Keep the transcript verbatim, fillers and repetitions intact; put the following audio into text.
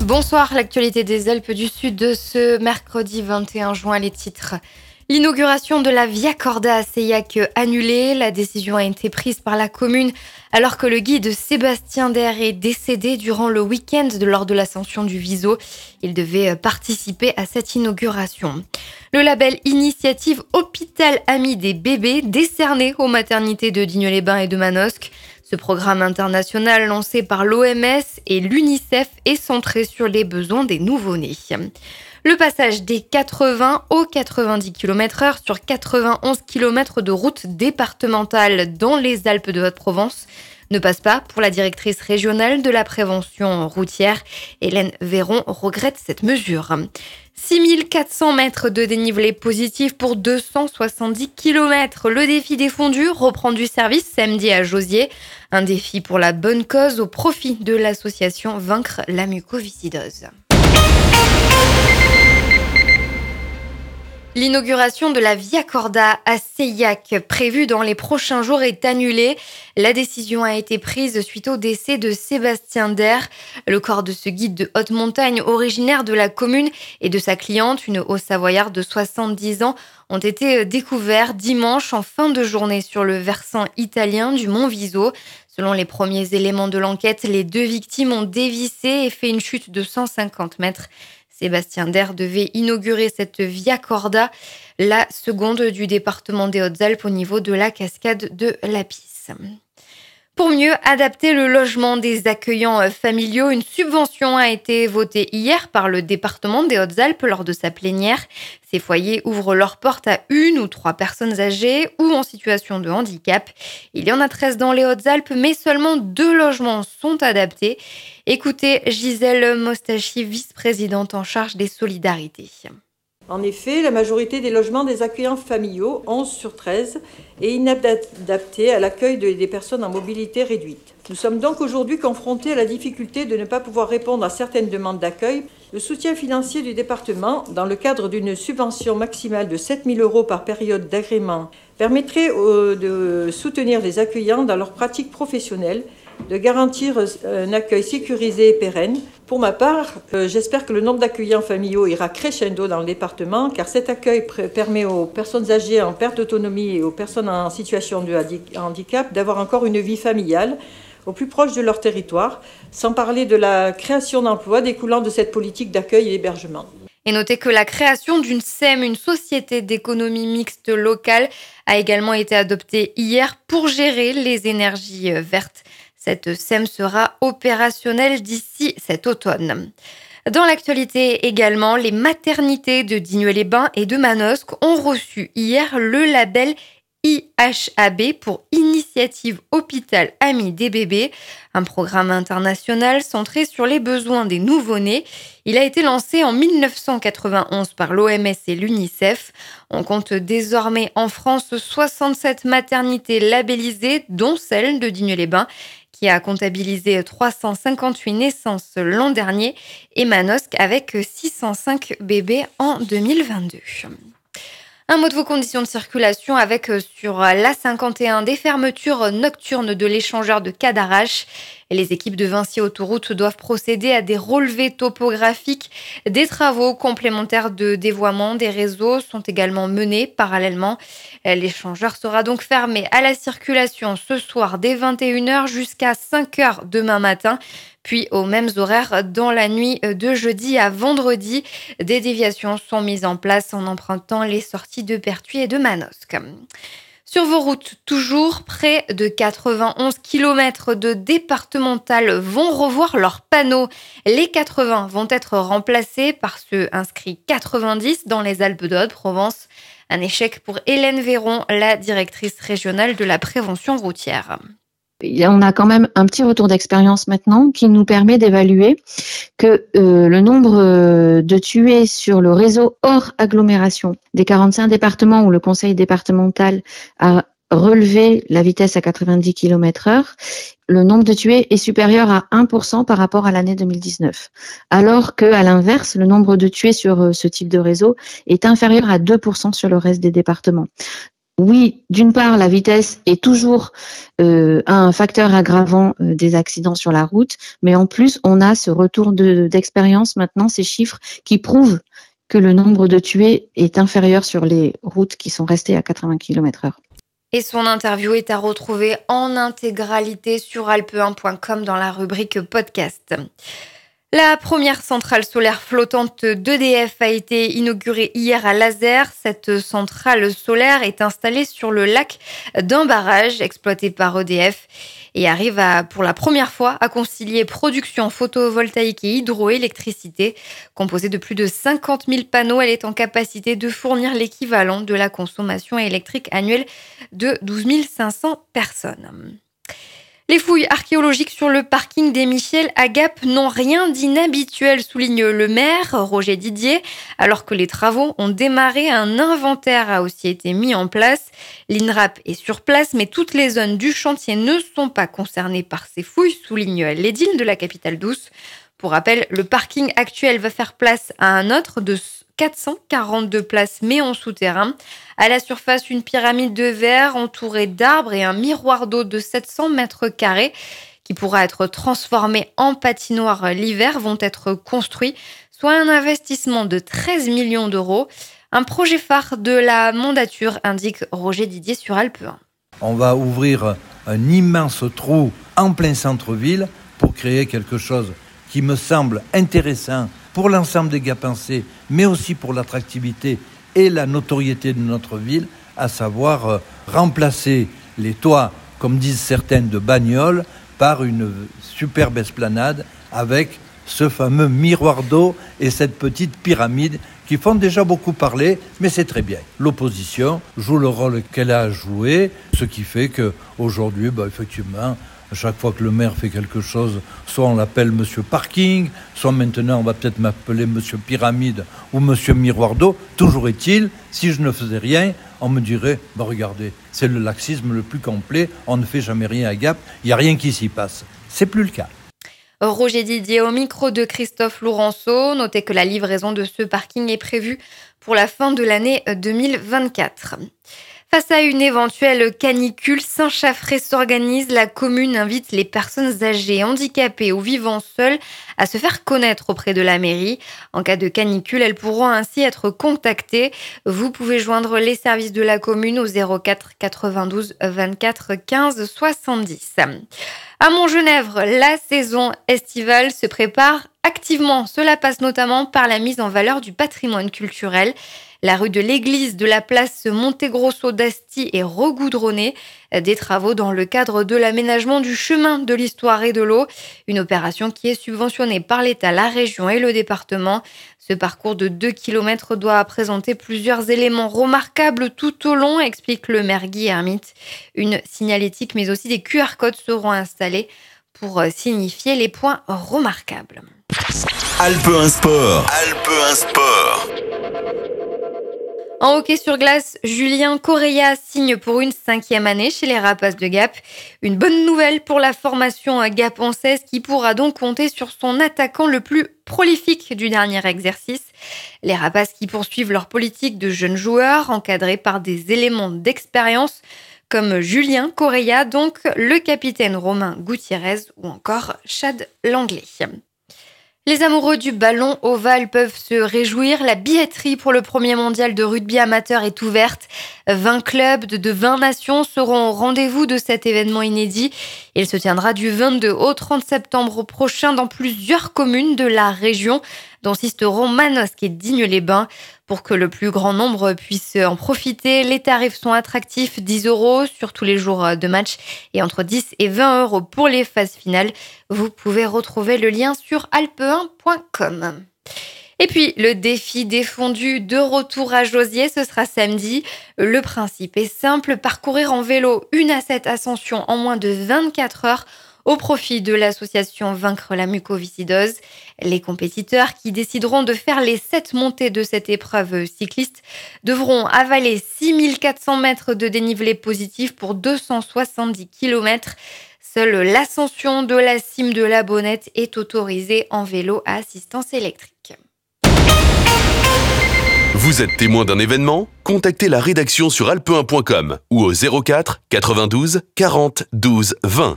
Bonsoir, l'actualité des Alpes du Sud de ce mercredi vingt et un juin, les titres. L'inauguration de la Via Corda à Seillac annulée. La décision a été prise par la commune alors que le guide Sébastien Der est décédé durant le week-end lors de l'ascension du Viso. Il devait participer à cette inauguration. Le label Initiative Hôpital Ami des bébés décerné aux maternités de Digne-les-Bains et de Manosque. Ce programme international lancé par l'O M S et l'UNICEF est centré sur les besoins des nouveau-nés. Le passage des quatre-vingts aux quatre-vingt-dix kilomètres heure sur quatre-vingt-onze kilomètres de route départementale dans les Alpes de Haute-Provence ne passe pas pour la directrice régionale de la prévention routière. Hélène Véron regrette cette mesure. six mille quatre cents mètres de dénivelé positif pour deux cent soixante-dix kilomètres. Le défi des fondus reprend du service samedi à Josier. Un défi pour la bonne cause au profit de l'association Vaincre la mucoviscidose. L'inauguration de la Via Corda à Seillac, prévue dans les prochains jours, est annulée. La décision a été prise suite au décès de Sébastien Der. Le corps de ce guide de haute montagne, originaire de la commune, et de sa cliente, une Haut-Savoyarde de soixante-dix ans, ont été découverts dimanche en fin de journée sur le versant italien du mont Viso. Selon les premiers éléments de l'enquête, les deux victimes ont dévissé et fait une chute de cent cinquante mètres. Sébastien Der devait inaugurer cette Via Corda, la seconde du département des Hautes-Alpes au niveau de la cascade de Lapis. Pour mieux adapter le logement des accueillants familiaux, une subvention a été votée hier par le département des Hautes-Alpes lors de sa plénière. Ces foyers ouvrent leurs portes à une ou trois personnes âgées ou en situation de handicap. Il y en a treize dans les Hautes-Alpes, mais seulement deux logements sont adaptés. Écoutez Gisèle Mostachi, vice-présidente en charge des solidarités. En effet, la majorité des logements des accueillants familiaux, onze sur treize, est inadaptée à l'accueil des personnes en mobilité réduite. Nous sommes donc aujourd'hui confrontés à la difficulté de ne pas pouvoir répondre à certaines demandes d'accueil. Le soutien financier du département, dans le cadre d'une subvention maximale de sept mille euros par période d'agrément, permettrait de soutenir les accueillants dans leurs pratiques professionnelles, de garantir un accueil sécurisé et pérenne. Pour ma part, j'espère que le nombre d'accueillants familiaux ira crescendo dans le département, car cet accueil permet aux personnes âgées en perte d'autonomie et aux personnes en situation de handicap d'avoir encore une vie familiale au plus proche de leur territoire, sans parler de la création d'emplois découlant de cette politique d'accueil et d'hébergement. Et notez que la création d'une S E M, une société d'économie mixte locale, a également été adoptée hier pour gérer les énergies vertes. Cette S E M sera opérationnelle d'ici cet automne. Dans l'actualité également, les maternités de Digne-les-Bains et de Manosque ont reçu hier le label I H A B pour Initiative Hôpital Ami des bébés, un programme international centré sur les besoins des nouveau-nés. Il a été lancé en dix-neuf cent quatre-vingt-onze par l'O M S et l'UNICEF. On compte désormais en France soixante-sept maternités labellisées, dont celle de Digne-les-Bains, qui a comptabilisé trois cent cinquante-huit naissances l'an dernier, et Manosque avec six cent cinq bébés en deux mille vingt-deux. Un mot de vos conditions de circulation avec sur l'A cinquante et un des fermetures nocturnes de l'échangeur de Cadarache. Les équipes de Vinci Autoroute doivent procéder à des relevés topographiques. Des travaux complémentaires de dévoiement des réseaux sont également menés parallèlement. L'échangeur sera donc fermé à la circulation ce soir dès vingt et une heures jusqu'à cinq heures demain matin. Puis aux mêmes horaires dans la nuit de jeudi à vendredi. Des déviations sont mises en place en empruntant les sorties de Pertuis et de Manosque. Sur vos routes, toujours, près de quatre-vingt-onze kilomètres de départementales vont revoir leurs panneaux. Les quatre-vingts vont être remplacés par ceux inscrits quatre-vingt-dix dans les Alpes de Haute-Provence. Un échec pour Hélène Véron, la directrice régionale de la prévention routière. On a quand même un petit retour d'expérience maintenant qui nous permet d'évaluer que euh, le nombre de tués sur le réseau hors agglomération des quarante-cinq départements où le conseil départemental a relevé la vitesse à quatre-vingt-dix kilomètres heure, le nombre de tués est supérieur à un pour cent par rapport à l'année deux mille dix-neuf. Alors que, à l'inverse, le nombre de tués sur ce type de réseau est inférieur à deux pour cent sur le reste des départements. oui, d'une part, la vitesse est toujours euh, un facteur aggravant euh, des accidents sur la route, mais en plus, on a ce retour de, d'expérience maintenant, ces chiffres qui prouvent que le nombre de tués est inférieur sur les routes qui sont restées à quatre-vingts kilomètres heure. Et son interview est à retrouver en intégralité sur alpe un point com dans la rubrique podcast. La première centrale solaire flottante d'E D F a été inaugurée hier à Lazer. Cette centrale solaire est installée sur le lac d'un barrage exploité par E D F et arrive à, pour la première fois à concilier production photovoltaïque et hydroélectricité. Composée de plus de cinquante mille panneaux, elle est en capacité de fournir l'équivalent de la consommation électrique annuelle de douze mille cinq cents personnes. Les fouilles archéologiques sur le parking des Michel à Gap n'ont rien d'inhabituel, souligne le maire Roger Didier. Alors que les travaux ont démarré, un inventaire a aussi été mis en place. L'INRAP est sur place, mais toutes les zones du chantier ne sont pas concernées par ces fouilles, souligne l'édile de la capitale douce. Pour rappel, le parking actuel va faire place à un autre de quatre cent quarante-deux places, mais en souterrain. À la surface, une pyramide de verre entourée d'arbres et un miroir d'eau de sept cents mètres carrés qui pourra être transformé en patinoire l'hiver vont être construits, soit un investissement de treize millions d'euros. Un projet phare de la mandature, indique Roger Didier sur Alpe un. On va ouvrir un immense trou en plein centre-ville pour créer quelque chose qui me semble intéressant pour l'ensemble des Gapençais, mais aussi pour l'attractivité et la notoriété de notre ville, à savoir euh, remplacer les toits, comme disent certaines, de Bagnoles, par une superbe esplanade avec ce fameux miroir d'eau et cette petite pyramide qui font déjà beaucoup parler, mais c'est très bien. L'opposition joue le rôle qu'elle a joué, ce qui fait qu'aujourd'hui, bah, effectivement, à chaque fois que le maire fait quelque chose, soit on l'appelle Monsieur Parking, soit maintenant on va peut-être m'appeler Monsieur Pyramide ou Monsieur Miroir d'eau. Toujours est-il, si je ne faisais rien, on me dirait, bah regardez, c'est le laxisme le plus complet, on ne fait jamais rien à Gap, il n'y a rien qui s'y passe. C'est plus le cas. Roger Didier au micro de Christophe Lourenço. Notez que la livraison de ce parking est prévue pour la fin de l'année deux mille vingt-quatre. Face à une éventuelle canicule, Saint-Chaffré s'organise. La commune invite les personnes âgées, handicapées ou vivant seules à se faire connaître auprès de la mairie. En cas de canicule, elles pourront ainsi être contactées. Vous pouvez joindre les services de la commune au zéro quatre quatre-vingt-douze vingt-quatre quinze soixante-dix. À Montgenèvre, la saison estivale se prépare activement. Cela passe notamment par la mise en valeur du patrimoine culturel. La rue de l'église de la place Montegrosso d'Asti est regoudronnée. Des travaux dans le cadre de l'aménagement du chemin de l'histoire et de l'eau. Une opération qui est subventionnée par l'État, la région et le département. Ce parcours de deux kilomètres doit présenter plusieurs éléments remarquables tout au long, explique le maire Guy Hermite. Une signalétique mais aussi des Q R codes seront installés pour signifier les points remarquables. Alpe un Sport. Alpe un Sport. En hockey sur glace, Julien Correia signe pour une cinquième année chez les Rapaces de Gap. Une bonne nouvelle pour la formation gapençaise qui pourra donc compter sur son attaquant le plus prolifique du dernier exercice. Les Rapaces qui poursuivent leur politique de jeunes joueurs encadrés par des éléments d'expérience comme Julien Correia, donc le capitaine Romain Gutiérrez ou encore Chad Langlais. Les amoureux du ballon ovale peuvent se réjouir. La billetterie pour le premier mondial de rugby amateur est ouverte. vingt clubs de vingt nations seront au rendez-vous de cet événement inédit. Il se tiendra du vingt-deux au trente septembre prochain dans plusieurs communes de la région, dont Sisteron, Manosque et Digne-les-Bains. Pour que le plus grand nombre puisse en profiter, les tarifs sont attractifs, dix euros sur tous les jours de match et entre dix et vingt euros pour les phases finales. Vous pouvez retrouver le lien sur alpe un point com. Et puis, le défi des fondus de retour à Josier, ce sera samedi. Le principe est simple, parcourir en vélo une à sept ascensions en moins de vingt-quatre heures au profit de l'association Vaincre la mucoviscidose. Les compétiteurs qui décideront de faire les sept montées de cette épreuve cycliste devront avaler six mille quatre cents mètres de dénivelé positif pour deux cent soixante-dix kilomètres. Seule l'ascension de la cime de la Bonnette est autorisée en vélo à assistance électrique. Vous êtes témoin d'un événement? Contactez la rédaction sur alpe un point com ou au zéro quatre quatre-vingt-douze quarante douze vingt.